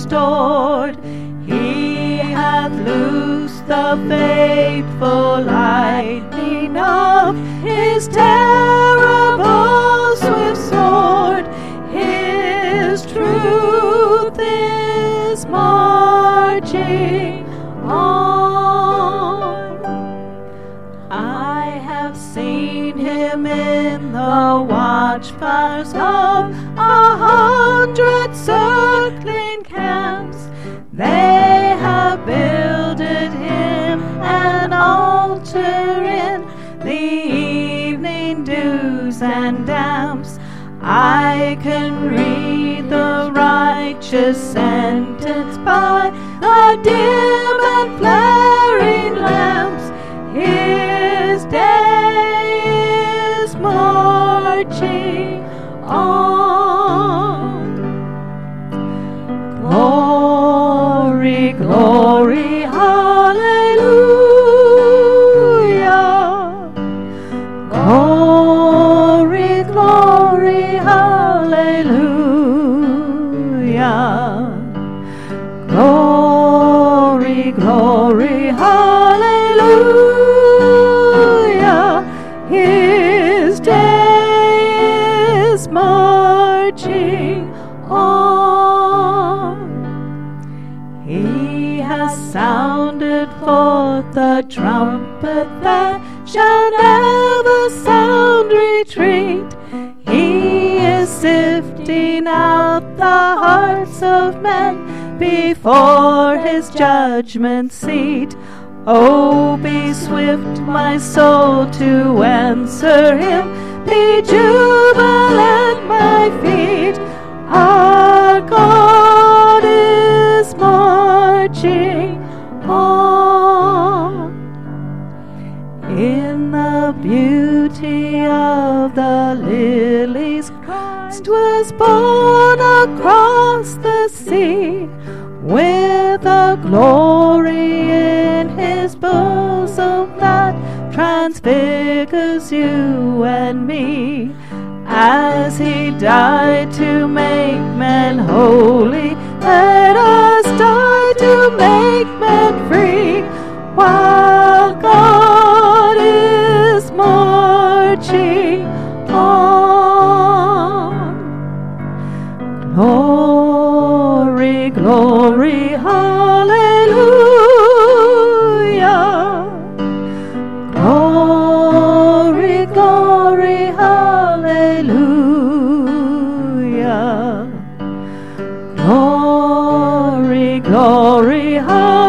restored. He hath loosed the faithful lightning of his terrible swift sword. His truth is marching on. I have seen him in the watchfires of 100 circling camps. They have builded him an altar in the evening dews and damps. I can read the righteous sentence by the dim and flaring lamps. His day is marching on. Glory, glory, hallelujah. Glory, glory, hallelujah. Glory, glory, hallelujah. His day is marching on. He has sounded forth the trumpet that shall never sound retreat. He is sifting out the hearts of men before his judgment seat. Oh, be swift, my soul, to answer him. Be jubilant, my feet. Our God is marching on. In the beauty of the lilies, Christ was born across the sea, with a glory in his bosom that transfigures you and me. As he died to make men holy, let us die to make men free, while God is marching on. Glory, glory, hallelujah. Glory, glory, hallelujah. Glory, glory, hallelujah.